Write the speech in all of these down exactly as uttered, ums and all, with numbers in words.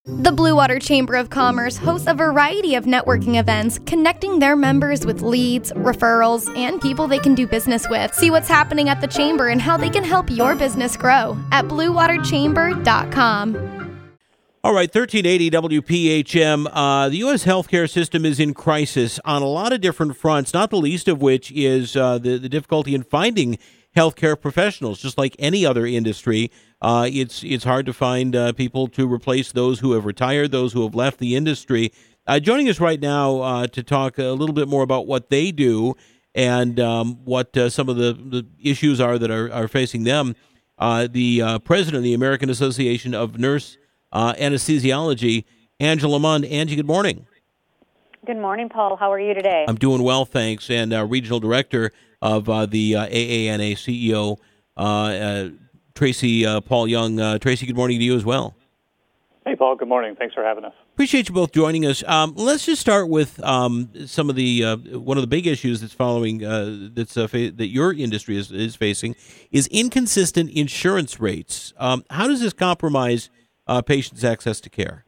The Blue Water Chamber of Commerce hosts a variety of networking events, connecting their members with leads, referrals, and people they can do business with. See what's happening at the Chamber and how they can help your business grow at blue water chamber dot com. All right, thirteen eighty W P H M. Uh, the U S healthcare system is in crisis on a lot of different fronts, not the least of which is uh, the, the difficulty in finding healthcare professionals. Just like any other industry, uh, it's it's hard to find uh, people to replace those who have retired, those who have left the industry. Uh, joining us right now uh, to talk a little bit more about what they do and um, what uh, some of the, the issues are that are, are facing them, uh, the uh, president of the American Association of Nurse uh, Anesthesiology, Angela Mund. Angie, good morning. Good morning, Paul. How are you today? I'm doing well, thanks. And uh, regional director of uh, the uh, A A N A C E O, uh, uh, Tracy uh, Paul Young. Uh, Tracy, good morning to you as well. Hey, Paul. Good morning. Thanks for having us. Appreciate you both joining us. Um, let's just start with um, some of the uh, one of the big issues that's following uh, that's uh, fa- that your industry is, is facing is inconsistent insurance rates. Um, how does this compromise uh, patients' access to care?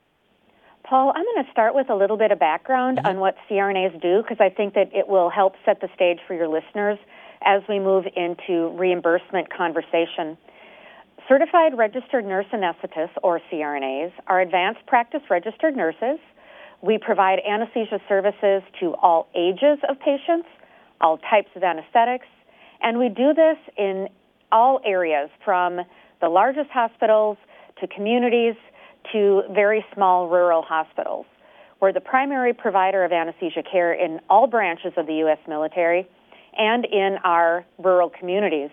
Paul, I'm going to start with a little bit of background mm-hmm. on what C R N As do, because I think that it will help set the stage for your listeners as we move into reimbursement conversation. Certified Registered Nurse Anesthetists, or C R N As, are advanced practice registered nurses. We provide anesthesia services to all ages of patients, all types of anesthetics, and we do this in all areas, from the largest hospitals to communities to very small rural hospitals. We're the primary provider of anesthesia care in all branches of the U S military and in our rural communities.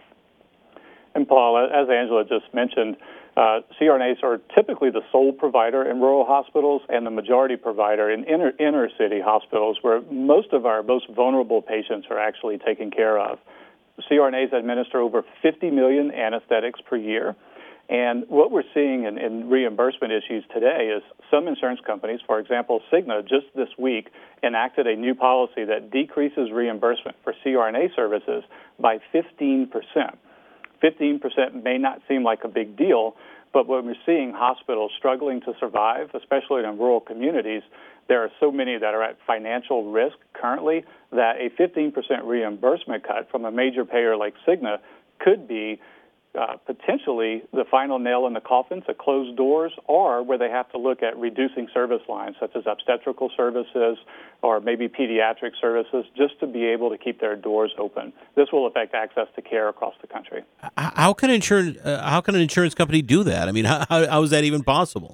And Paul, as Angela just mentioned, uh, C R N As are typically the sole provider in rural hospitals and the majority provider in inner, inner city hospitals, where most of our most vulnerable patients are actually taken care of. C R N As administer over fifty million anesthetics per year. And what we're seeing in, in reimbursement issues today is some insurance companies, for example, Cigna, just this week enacted a new policy that decreases reimbursement for C R N A services by fifteen percent. fifteen percent may not seem like a big deal, but when we're seeing hospitals struggling to survive, especially in rural communities, there are so many that are at financial risk currently that a fifteen percent reimbursement cut from a major payer like Cigna could be Uh, potentially the final nail in the coffin to close doors, or where they have to look at reducing service lines such as obstetrical services or maybe pediatric services just to be able to keep their doors open. This will affect access to care across the country. How can insurance, uh, how can an insurance company do that? I mean, how, how, how is that even possible?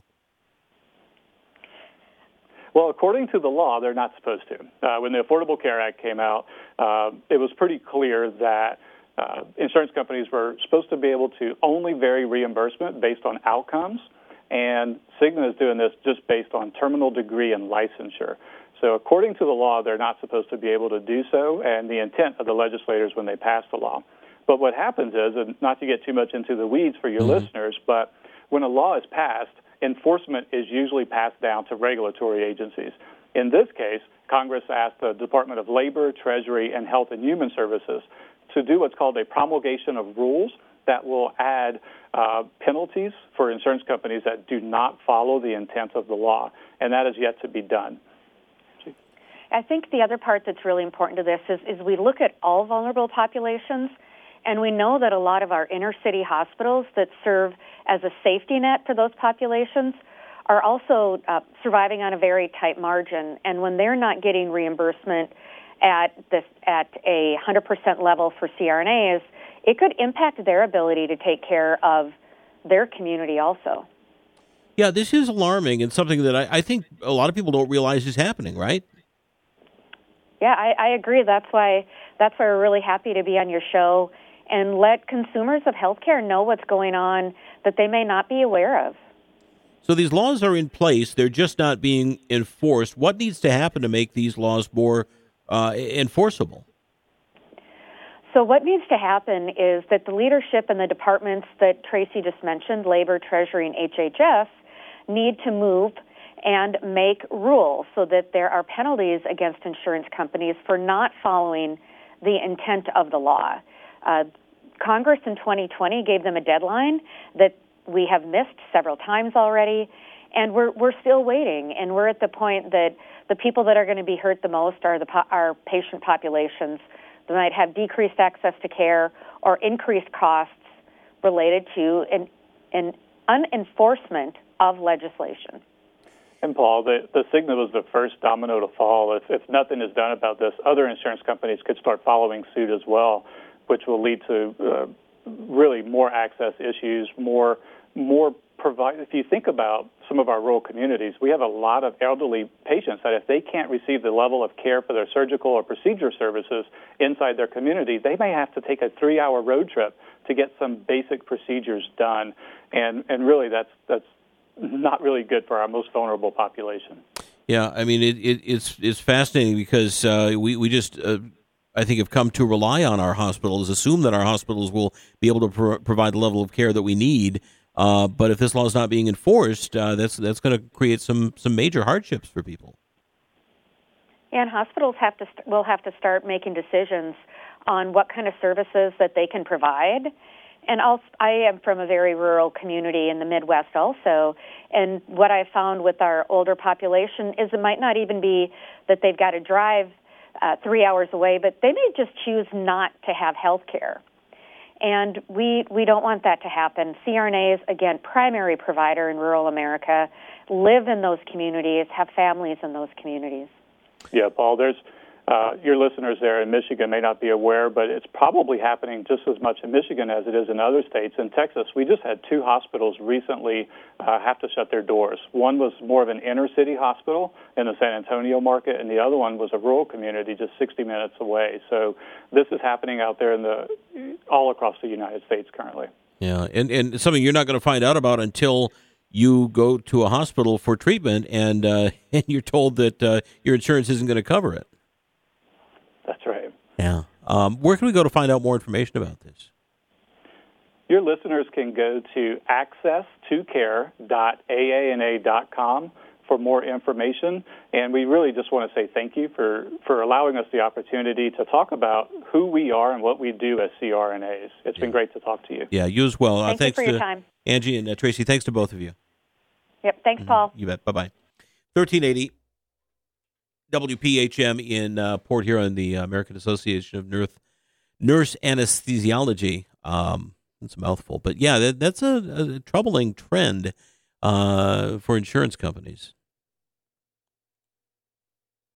Well, according to the law, they're not supposed to. Uh, when the Affordable Care Act came out, uh, it was pretty clear that Uh, insurance companies were supposed to be able to only vary reimbursement based on outcomes, and Cigna is doing this just based on terminal degree and licensure. So according to the law, they're not supposed to be able to do so, and the intent of the legislators when they passed the law. But what happens is, and not to get too much into the weeds for your mm-hmm. listeners, but when a law is passed, enforcement is usually passed down to regulatory agencies. In this case, Congress asked the Department of Labor, Treasury, and Health and Human Services to do what's called a promulgation of rules that will add uh, penalties for insurance companies that do not follow the intent of the law, and that is yet to be done. I think the other part that's really important to this is, is we look at all vulnerable populations, and we know that a lot of our inner city hospitals that serve as a safety net for those populations are also uh, surviving on a very tight margin, and when they're not getting reimbursement at this at a one hundred percent level for C R N As, it could impact their ability to take care of their community also. Yeah, this is alarming and something that I, I think a lot of people don't realize is happening, right? Yeah, I, I agree. That's why that's why we're really happy to be on your show and let consumers of healthcare know what's going on that they may not be aware of. So these laws are in place; they're just not being enforced. What needs to happen to make these laws more Uh, enforceable? So what needs to happen is that the leadership in the departments that Tracy just mentioned, Labor, Treasury, and H H S, need to move and make rules so that there are penalties against insurance companies for not following the intent of the law. Uh, Congress in twenty twenty gave them a deadline that we have missed several times already, And we're we're still waiting, and we're at the point that the people that are going to be hurt the most are the po- our patient populations that might have decreased access to care or increased costs related to an, an unenforcement of legislation. And Paul, the, the Cigna was the first domino to fall. If, if nothing is done about this, other insurance companies could start following suit as well, which will lead to uh, really more access issues, more more provide. If you think about some of our rural communities, we have a lot of elderly patients that if they can't receive the level of care for their surgical or procedure services inside their community, they may have to take a three-hour road trip to get some basic procedures done. And and really, that's that's not really good for our most vulnerable population. Yeah, I mean, it, it, it's it's fascinating because uh, we, we just, uh, I think, have come to rely on our hospitals, assume that our hospitals will be able to pro- provide the level of care that we need. Uh, but if this law is not being enforced, uh, that's that's going to create some, some major hardships for people. And hospitals have to st- will have to start making decisions on what kind of services that they can provide. And I'll, I am from a very rural community in the Midwest also, and what I found with our older population is it might not even be that they've got to drive uh, three hours away, but they may just choose not to have health care. And we we don't want that to happen. C R N As, again, primary provider in rural America, live in those communities, have families in those communities. Yeah, Paul, there's uh, your listeners there in Michigan may not be aware, but it's probably happening just as much in Michigan as it is in other states. In Texas, we just had two hospitals recently uh, have to shut their doors. One was more of an inner-city hospital in the San Antonio market, and the other one was a rural community just sixty minutes away. So this is happening out there in the all across the United States currently. Yeah, and, and something you're not going to find out about until you go to a hospital for treatment and, uh, and you're told that uh, your insurance isn't going to cover it. That's right. Yeah. Um, where can we go to find out more information about this? Your listeners can go to access to care dot A A N A dot com for more information. And we really just want to say thank you for, for allowing us the opportunity to talk about who we are and what we do as C R N As. It's yeah. been great to talk to you. Yeah, you as well. Thank uh, thanks you for to your time. Angie and uh, Tracy. Thanks to both of you. Yep. Thanks, mm-hmm. Paul. You bet. Bye-bye. thirteen eighty W P H M in uh, Port Huron, the American Association of Nurse, Nurse Anesthesiology. Um, it's a mouthful. But, yeah, that, that's a, a troubling trend uh, for insurance companies.